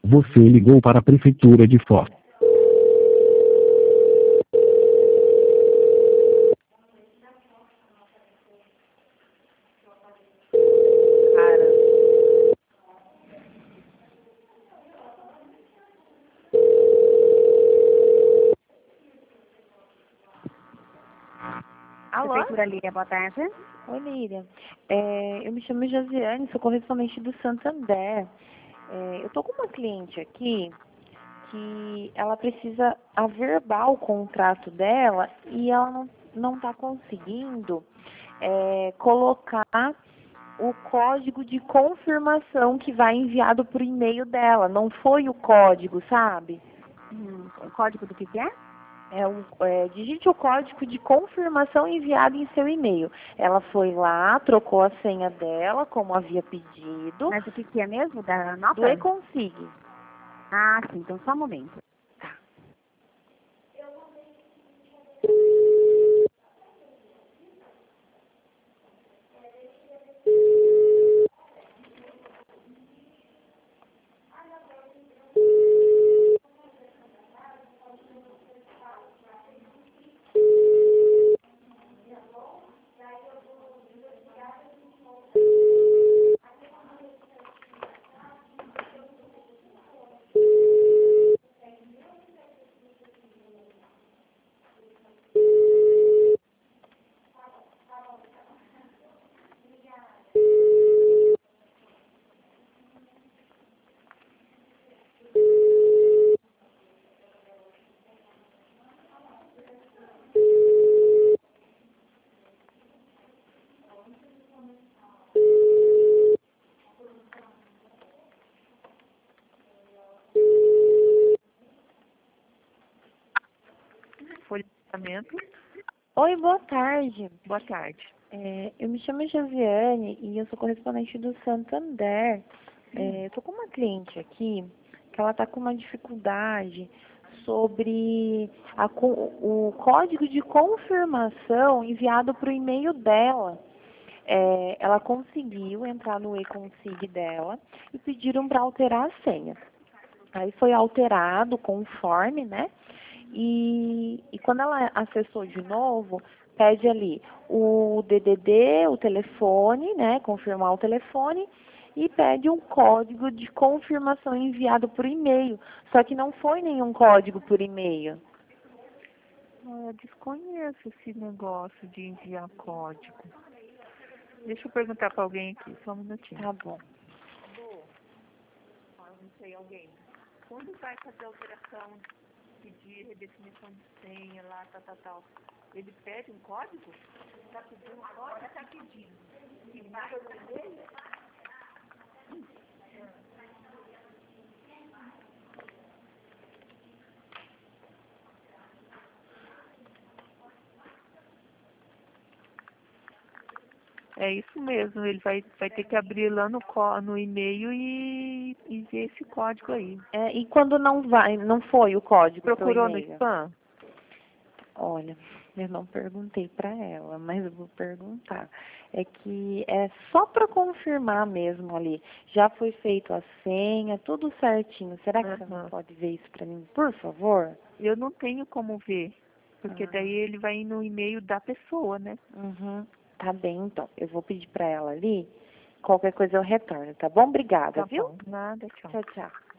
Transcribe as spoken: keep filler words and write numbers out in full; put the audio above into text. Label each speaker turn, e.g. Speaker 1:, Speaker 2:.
Speaker 1: Você ligou para a Prefeitura de Foz.
Speaker 2: Cara. Alô?
Speaker 3: Prefeitura Líria, boa tarde.
Speaker 2: Oi, Líria. É, eu me chamo Josiane, sou correspondente do Santander. É, eu tô com uma cliente aqui que ela precisa averbar o contrato dela e ela não, não tá conseguindo é, colocar o código de confirmação que vai enviado por e-mail dela. Não foi o código, sabe?
Speaker 3: Hum, o código do que, que é?
Speaker 2: É um, é, digite o código de confirmação enviado em seu e-mail. Ela foi lá, trocou a senha dela, como havia pedido,
Speaker 3: Mas o que, que é mesmo? Da nota?
Speaker 2: do eConsig.
Speaker 3: Ah, sim, então só um momento.
Speaker 4: Folhamento.
Speaker 2: Oi, boa tarde.
Speaker 4: Boa tarde.
Speaker 2: É, eu me chamo Josiane e eu sou correspondente do Santander. É, eu tô com uma cliente aqui que ela tá com uma dificuldade sobre a co- o código de confirmação enviado para o e-mail dela. É, ela conseguiu entrar no eConsig dela e pediram para alterar a senha. Aí foi alterado conforme, né? E, e quando ela acessou de novo, pede ali o D D D, o telefone, né? Confirmar o telefone e pede um código de confirmação enviado por e-mail. Só que não foi nenhum código por e-mail.
Speaker 4: Eu desconheço esse negócio de enviar código. Deixa eu perguntar para alguém aqui, só um minutinho.
Speaker 2: Tá bom.
Speaker 4: Não sei, alguém. Quando vai fazer alteração, pedir redefinição de senha lá, tal, tal, tal, ele pede um código? Está pedindo um código? Está pedindo. E vai no e-mail? É isso mesmo, ele vai, vai ter que abrir lá no, có- no e-mail e, e ver esse código aí.
Speaker 2: É, e quando não vai, não foi o código pro
Speaker 4: Procurou no
Speaker 2: e-mail?
Speaker 4: spam?
Speaker 2: Olha, eu não perguntei para ela, mas eu vou perguntar. É que é só para confirmar mesmo ali. Já foi feito a senha, tudo certinho. Será que você não
Speaker 4: Aham.
Speaker 2: pode ver isso para mim, por favor?
Speaker 4: Eu não tenho como ver, porque
Speaker 2: Ah.
Speaker 4: daí ele vai no e-mail da pessoa, né?
Speaker 2: Uhum. Tá bem, então. Eu vou pedir para ela ali. Qualquer coisa eu retorno, tá bom? Obrigada,
Speaker 4: Tá
Speaker 2: viu?
Speaker 4: bom, nada, tchau.
Speaker 2: Tchau, tchau.